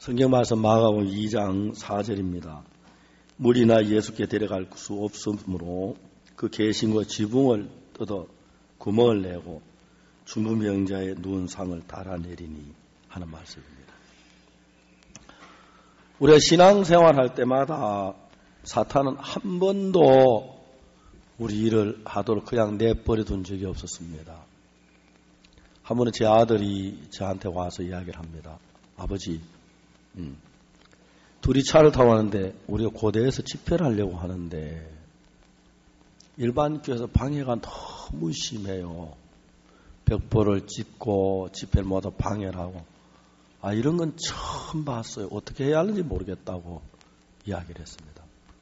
성경 말씀 마가복음 2장 4절입니다. 물이나 예수께 데려갈 수 없으므로 그 계신과 지붕을 뜯어 구멍을 내고 중부명자의 누운 상을 달아내리니 하는 말씀입니다. 우리가 신앙생활할 때마다 사탄은 한 번도 우리 일을 하도록 그냥 내버려 둔 적이 없었습니다. 한 번은 제 아들이 저한테 와서 이야기를 합니다. 아버지, 둘이 차를 타고 가는데 우리가 고대에서 집회를 하려고 하는데 일반 교회에서 방해가 너무 심해요. 벽보를 찢고 집회를 모두 방해를 하고 이런 건 처음 봤어요. 어떻게 해야 하는지 모르겠다고 이야기를 했습니다.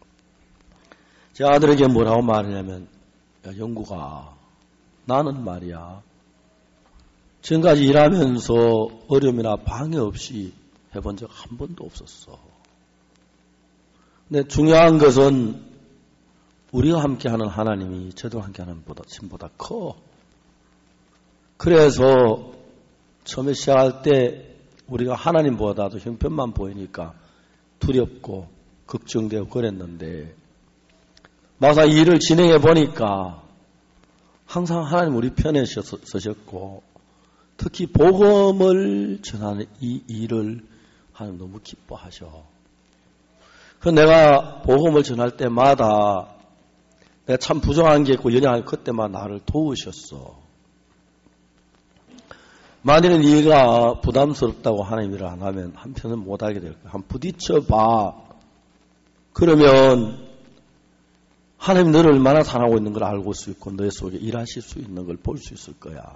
제 아들에게 뭐라고 말하냐면, 야, 영구가, 나는 말이야 지금까지 일하면서 어려움이나 방해 없이 해본 적 한 번도 없었어. 근데 중요한 것은 우리가 함께하는 하나님이 저들과 함께하는 신보다 커. 그래서 처음에 시작할 때 우리가 하나님보다도 형편만 보이니까 두렵고 걱정되고 그랬는데 막상 이 일을 진행해 보니까 항상 하나님 우리 편에 서셨고 특히 복음을 전하는 이 일을 하나님 너무 기뻐하셔. 그래서 내가 복음을 전할 때마다 내가 참 부정한 게 있고 연약한 그때만 나를 도우셨어. 만일은 네가 부담스럽다고 하나님 일을 안 하면 한편은 못하게 될 거야. 한번 부딪혀봐. 그러면 하나님 너를 얼마나 사랑하고 있는 걸 알고 수 있고 너의 속에 일하실 수 있는 걸 볼 수 있을 거야.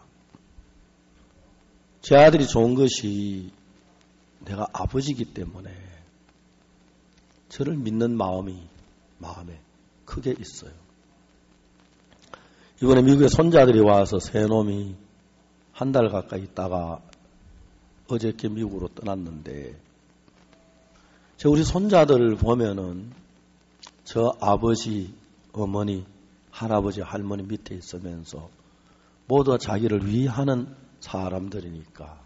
제 아들이 좋은 것이 내가 아버지이기 때문에 저를 믿는 마음에 크게 있어요. 이번에 미국에 손자들이 와서 세 놈이 한 달 가까이 있다가 어저께 미국으로 떠났는데 우리 손자들을 보면은 저 아버지, 어머니, 할아버지, 할머니 밑에 있으면서 모두 자기를 위하는 사람들이니까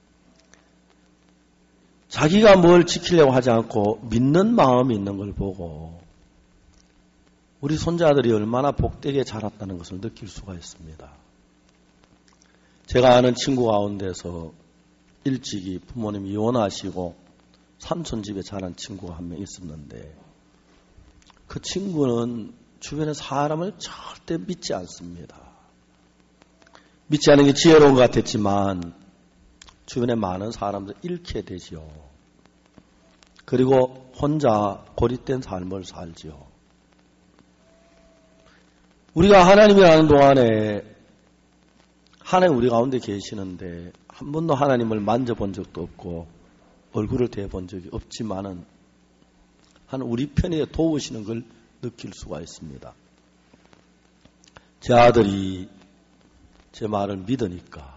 자기가 뭘 지키려고 하지 않고 믿는 마음이 있는 걸 보고 우리 손자들이 얼마나 복되게 자랐다는 것을 느낄 수가 있습니다. 제가 아는 친구 가운데서 일찍이 부모님이 이혼하시고 삼촌 집에 자란 친구가 한 명 있었는데 그 친구는 주변의 사람을 절대 믿지 않습니다. 믿지 않는 게 지혜로운 것 같았지만 주변에 많은 사람들 잃게 되지요. 그리고 혼자 고립된 삶을 살지요. 우리가 하나님이라는 동안에 하나님 우리 가운데 계시는데 한 번도 하나님을 만져본 적도 없고 얼굴을 대본 적이 없지만은 하나님 우리 편에 도우시는 걸 느낄 수가 있습니다. 제 아들이 제 말을 믿으니까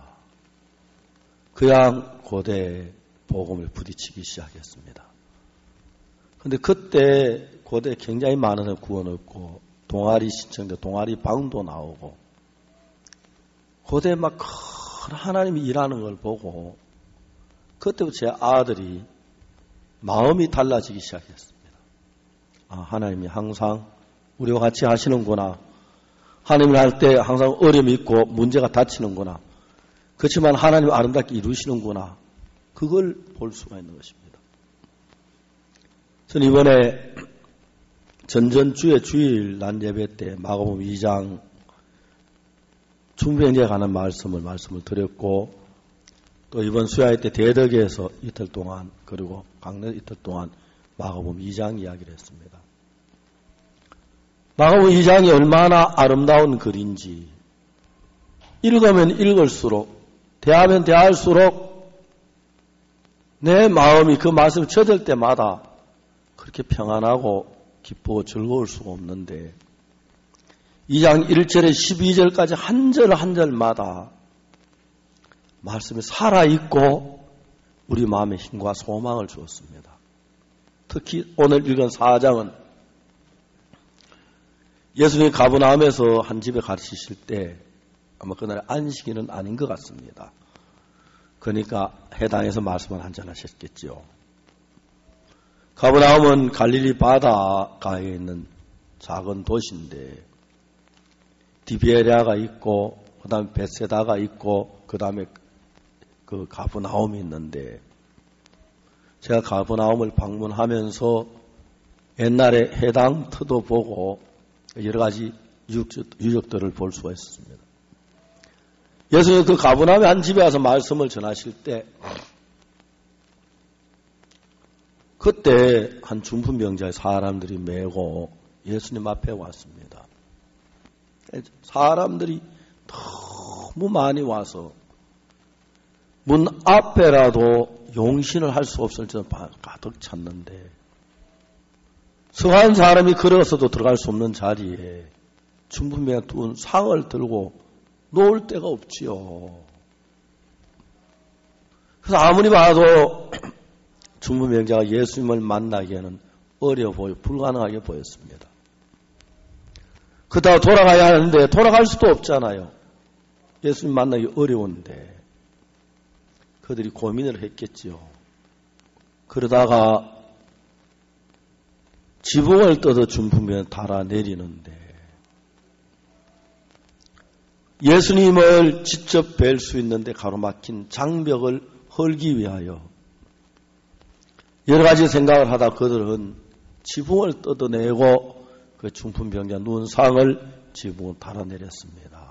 그냥 고대에 복음을 부딪히기 시작했습니다. 그런데 그때 고대에 굉장히 많은 구원 얻고 동아리 신청돼 동아리 방도 나오고 고대에 막 큰 하나님이 일하는 걸 보고 그때부터 제 아들이 마음이 달라지기 시작했습니다. 하나님이 항상 우리와 같이 하시는구나. 하나님을 할 때 항상 어려움이 있고 문제가 닥치는구나. 그렇지만 하나님 아름답게 이루시는구나. 그걸 볼 수가 있는 것입니다. 저는 이번에 전전주에 주일 난 예배 때 마가복음 2장 중부행제에 관한 말씀을 드렸고 또 이번 수야회 때 대덕에서 이틀 동안 그리고 강릉 이틀 동안 마가복음 2장 이야기를 했습니다. 마가복음 2장이 얼마나 아름다운 글인지 읽으면 읽을수록 대하면 대할수록 내 마음이 그 말씀을 쳐들 때마다 그렇게 평안하고 기쁘고 즐거울 수가 없는데 2장 1절에 12절까지 한 절 한 절마다 말씀이 살아있고 우리 마음에 힘과 소망을 주었습니다. 특히 오늘 읽은 4장은 예수님이 가버나움에서 한 집에 가르치실 때 아마 그날 안식일은 아닌 것 같습니다. 그러니까 해당해서 말씀을 한잔 하셨겠죠. 가버나움은 갈릴리 바다가에 있는 작은 도시인데 디베레아가 있고 그 다음에 베세다가 있고 그 다음에 그 가버나움이 있는데 제가 가버나움을 방문하면서 옛날에 해당 터도 보고 여러 가지 유적들을 볼 수가 있었습니다. 예수님 그 가버나움의 한 집에 와서 말씀을 전하실 때 그때 한 중풍병자의 사람들이 메고 예수님 앞에 왔습니다. 사람들이 너무 많이 와서 문 앞에라도 용신을 할 수 없을 정도로 가득 찼는데 성한 사람이 걸어서도 들어갈 수 없는 자리에 중풍병자가 두 상을 들고 놓을 데가 없지요. 그래서 아무리 봐도 중풍병자가 예수님을 만나기에는 어려워 보여 불가능하게 보였습니다. 그러다가 돌아가야 하는데 돌아갈 수도 없잖아요. 예수님 만나기 어려운데 그들이 고민을 했겠지요. 그러다가 지붕을 뜯어 중풍병을 달아내리는데 예수님을 직접 뵐 수 있는데 가로막힌 장벽을 헐기 위하여 여러 가지 생각을 하다 그들은 지붕을 뜯어내고 그 중풍병자 누운 상을 지붕을 달아내렸습니다.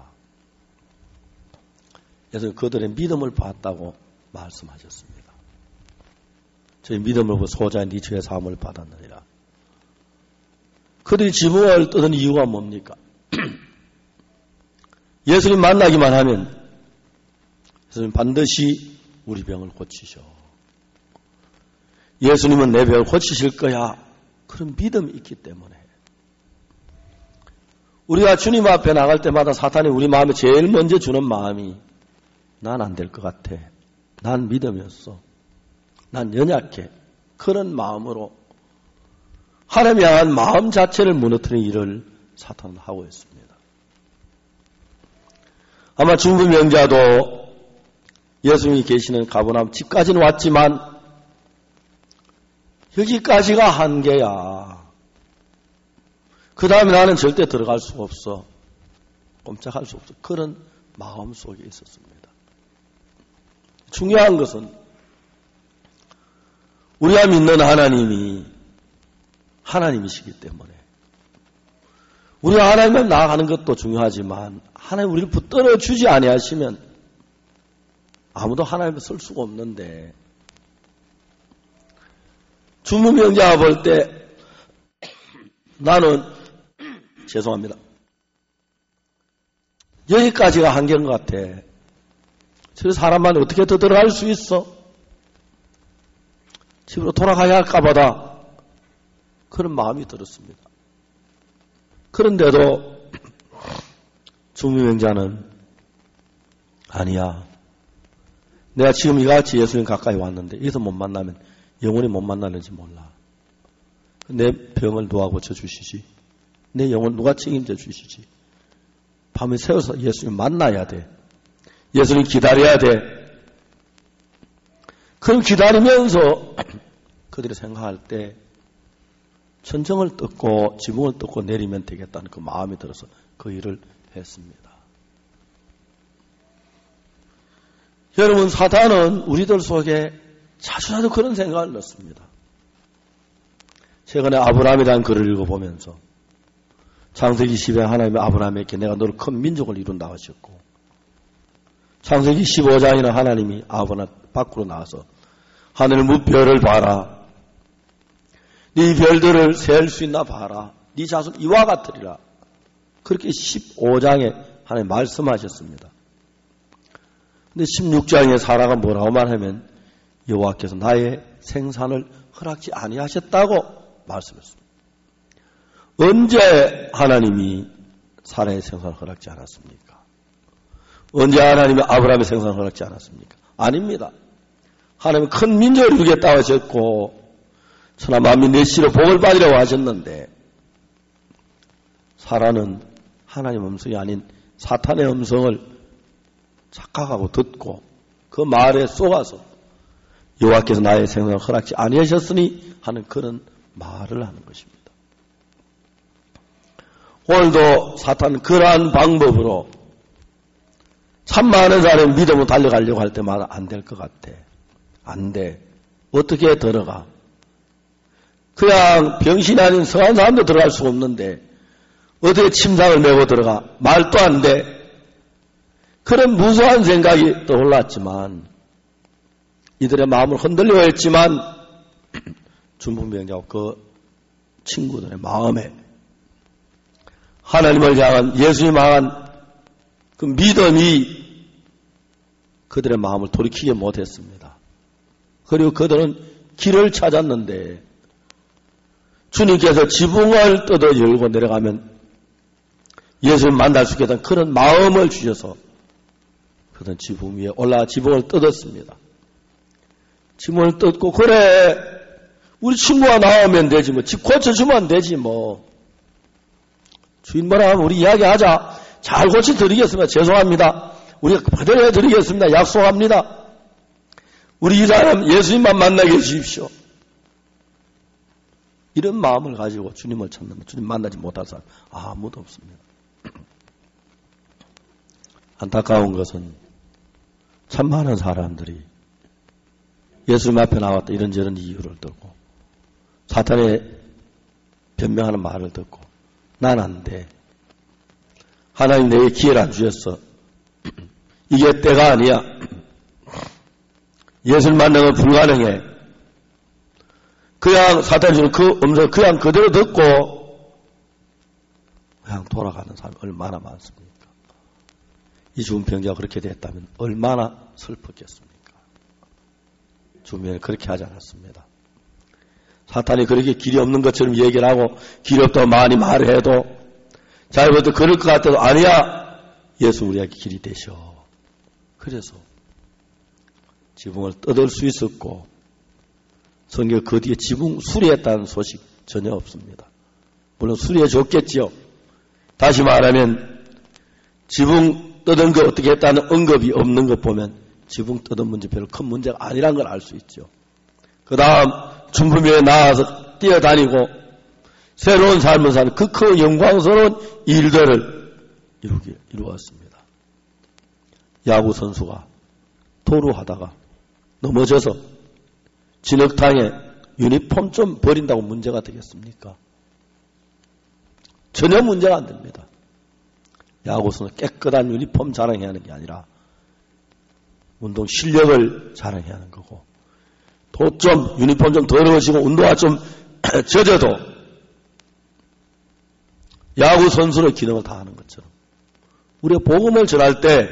그래서 그들의 믿음을 봤다고 말씀하셨습니다. 저희 믿음을 보고 소자인 니처의 사함을 받았느니라. 그들이 지붕을 뜯은 이유가 뭡니까? 예수님 만나기만 하면 예수님 반드시 우리 병을 고치셔. 예수님은 내 병을 고치실 거야. 그런 믿음이 있기 때문에 우리가 주님 앞에 나갈 때마다 사탄이 우리 마음에 제일 먼저 주는 마음이 난 안 될 것 같아. 난 믿음이었어. 난 연약해. 그런 마음으로 하나님을 향한 마음 자체를 무너뜨리는 일을 사탄은 하고 있습니다. 아마 중풍병자도 예수님이 계시는 가버나움 집까지는 왔지만 여기까지가 한계야. 그 다음에 나는 절대 들어갈 수가 없어. 꼼짝할 수 없어. 그런 마음 속에 있었습니다. 중요한 것은 우리가 믿는 하나님이 하나님이시기 때문에 우리가 하나님을 나아가는 것도 중요하지만 하나님 우리를 붙들어 주지 아니하시면 아무도 하나님을 쓸 수가 없는데 중풍병자가 볼 때 나는 죄송합니다. 여기까지가 한계인 것 같아. 저 사람만 어떻게 더 들어갈 수 있어? 집으로 돌아가야 할까 보다 그런 마음이 들었습니다. 그런데도 중풍병자는 아니야. 내가 지금 이같이 예수님 가까이 왔는데 여기서 못 만나면 영원히 못 만나는지 몰라. 내 병을 누가 고쳐주시지? 내 영혼 누가 책임져 주시지? 밤에 새워서 예수님 만나야 돼. 예수님 기다려야 돼. 그럼 기다리면서 그들이 생각할 때 천정을 뜯고 지붕을 뜯고 내리면 되겠다는 그 마음이 들어서 그 일을 했습니다. 여러분, 사탄은 우리들 속에 자주자주 그런 생각을 넣습니다. 최근에 아브라함이라는 글을 읽어보면서 창세기 10에 하나님이 아브라함에게 내가 너를 큰 민족을 이룬다 하셨고 창세기 15장에는 하나님이 아브라함 밖으로 나와서 하늘 무별을 봐라. 네 별들을 셀 수 있나 봐라. 네 자손 이와 같으리라. 그렇게 15장에 하나님 말씀하셨습니다. 근데 16장에 사라가 뭐라고 말하면 여호와께서 나의 생산을 허락지 아니하셨다고 말씀했습니다. 언제 하나님이 사라의 생산을 허락지 않았습니까? 언제 하나님이 아브라함의 생산을 허락지 않았습니까? 아닙니다. 하나님은 큰 민족을 이루겠다고 하셨고 천하 만민 내 씨로 복을 받으려고 하셨는데 사라는 하나님의 음성이 아닌 사탄의 음성을 착각하고 듣고 그 말에 쏘아서 여호와께서 나의 생명을 허락지 아니하셨으니 하는 그런 말을 하는 것입니다. 오늘도 사탄은 그러한 방법으로 참 많은 사람이 믿음으로 달려가려고 할 때마다 안 될 것 같아. 안 돼. 어떻게 들어가? 그냥 병신이 아닌 성한 사람도 들어갈 수가 없는데 어떻게 침상을 메고 들어가? 말도 안 돼. 그런 무수한 생각이 떠올랐지만 이들의 마음을 흔들려 했지만 준부명자와 그 친구들의 마음에 하나님을 향한 예수님 향한 그 믿음이 그들의 마음을 돌이키지 못했습니다. 그리고 그들은 길을 찾았는데 주님께서 지붕을 뜯어 열고 내려가면 예수님 만날 수 있겠다는 그런 마음을 주셔서 그들은 지붕 위에 올라가 지붕을 뜯었습니다. 지붕을 뜯고 그래 우리 친구가 나오면 되지 뭐 집 고쳐주면 되지 뭐 주인 뭐라 하면 우리 이야기하자. 잘 고쳐드리겠습니다. 죄송합니다. 우리가 그대로 해드리겠습니다. 약속합니다. 우리 이 사람 예수님만 만나게 해주십시오. 이런 마음을 가지고 주님을 찾는데 주님 만나지 못할 사람 아무도 없습니다. 안타까운 것은 참 많은 사람들이 예수님 앞에 나왔다 이런저런 이유를 듣고 사탄의 변명하는 말을 듣고 난 안 돼. 하나님 내게 기회를 안 주셨어. 이게 때가 아니야. 예수를 만나면 불가능해. 그냥 사탄이 주는 그 음성을 그냥 그대로 듣고 그냥 돌아가는 사람이 얼마나 많습니까? 이 죽은 병자가 그렇게 됐다면 얼마나 슬펐겠습니까? 주변에 그렇게 하지 않았습니다. 사탄이 그렇게 길이 없는 것처럼 얘기를 하고 길이 없다고 많이 말을 해도 자기부터 그럴 것 같아도 아니야. 예수 우리에게 길이 되셔. 그래서 지붕을 뜯을 수 있었고 성경 그 뒤에 지붕 수리했다는 소식 전혀 없습니다. 물론 수리해 줬겠지요. 다시 말하면 지붕 뜯은 거 어떻게 했다는 언급이 없는 것 보면 지붕 뜯은 문제 별로 큰 문제가 아니란 걸 알 수 있죠. 그 다음 중부면에 나와서 뛰어다니고 새로운 삶을 사는 그 큰 영광스러운 일들을 이루었습니다. 야구 선수가 도루하다가 넘어져서 진흙탕에 유니폼 좀 버린다고 문제가 되겠습니까? 전혀 문제가 안 됩니다. 야구 선수 깨끗한 유니폼 자랑해야 하는 게 아니라 운동 실력을 자랑해야 하는 거고 도 좀 유니폼 좀 더러워지고 운동화 좀 젖어도 야구 선수의 기능을 다하는 것처럼 우리가 복음을 전할 때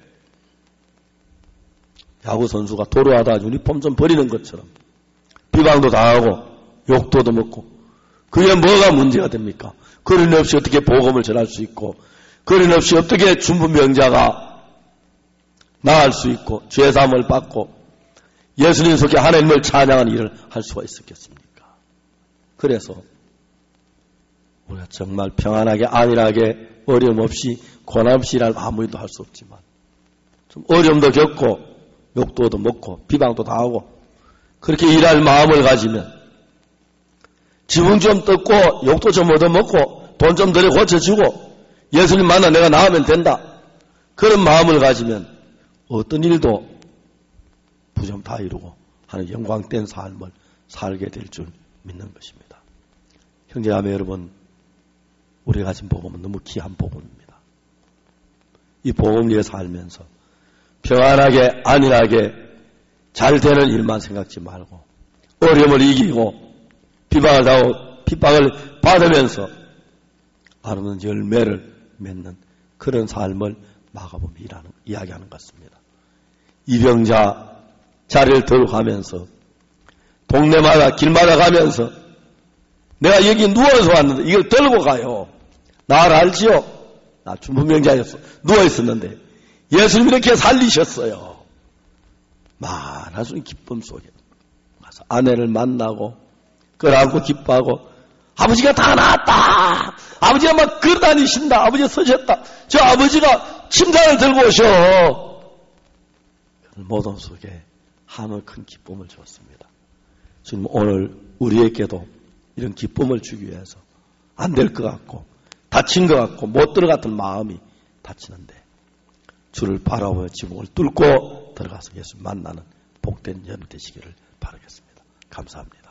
야구 선수가 도루하다 유니폼 좀 버리는 것처럼 비방도 당하고 욕도 얻어먹고 그게 뭐가 문제가 됩니까? 그런 없이 어떻게 복음을 전할 수 있고 그런 없이 어떻게 중부명자가 나을 수 있고 죄사함을 받고 예수님 속에 하나님을 찬양하는 일을 할 수가 있었겠습니까? 그래서 우리가 정말 평안하게 안일하게 어려움 없이 고난 없이 일할 아무 일도 할 수 없지만 좀 어려움도 겪고 욕도 얻어먹고 비방도 당하고 그렇게 일할 마음을 가지면 지붕 좀 뜯고 욕도 좀 얻어먹고 돈 좀 들여 고쳐주고 예수님 만나 내가 나으면 된다. 그런 마음을 가지면 어떤 일도 부정 다 이루고 하는 영광된 삶을 살게 될 줄 믿는 것입니다. 형제자매 여러분, 우리가 가진 복음은 너무 귀한 복음입니다. 이 복음 위에 살면서 평안하게 안일하게 잘 되는 일만 생각지 말고 어려움을 이기고 비방을 당하고 핍박을 받으면서 아름다운 열매를 맺는 그런 삶을 마가복음이 이야기하는 것 같습니다. 입병자 자리를 들고 가면서 동네마다 길마다 가면서 내가 여기 누워서 왔는데 이걸 들고 가요. 나를 알지요? 나 중부병자였어. 누워있었는데 예수님이 이렇게 살리셨어요. 만할 수 있는 기쁨 속에 가서 아내를 만나고 끌어안고 기뻐하고 아버지가 다 나았다. 아버지가 막 걸어다니신다. 아버지가 서셨다. 저 아버지가 침상을 들고 오셔. 모든 속에 하늘 큰 기쁨을 주었습니다. 지금 오늘 우리에게도 이런 기쁨을 주기 위해서 안 될 것 같고 다친 것 같고 못 들어갔던 마음이 다치는데 주를 바라보며 지붕을 뚫고 들어가서 예수 만나는 복된 여름 되시기를 바라겠습니다. 감사합니다.